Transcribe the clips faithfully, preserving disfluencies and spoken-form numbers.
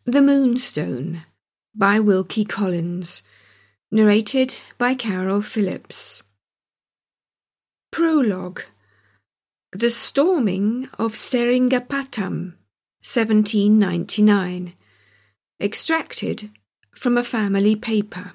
The Moonstone by Wilkie Collins. Narrated by Carol Phillips. Prologue. The Storming of Seringapatam, seventeen ninety-nine. Extracted from a family paper.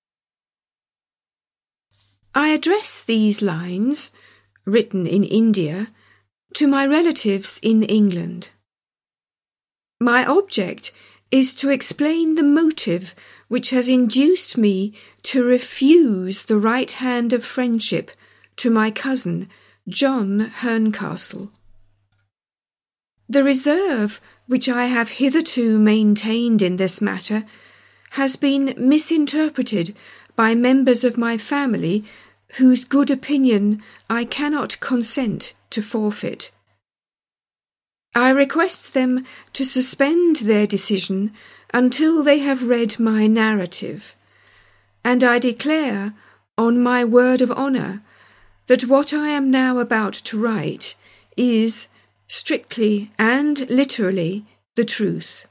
I address these lines, written in India, to my relatives in England. My object is to explain the motive which has induced me to refuse the right hand of friendship to my cousin, John Herncastle. The reserve which I have hitherto maintained in this matter has been misinterpreted by members of my family whose good opinion I cannot consent to forfeit. I request them to suspend their decision until they have read my narrative, and I declare, on my word of honour, that what I am now about to write is, strictly and literally, the truth.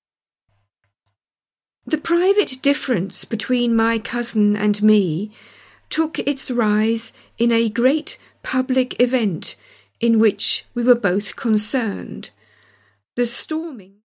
The private difference between my cousin and me took its rise in a great public event in which we were both concerned, the storming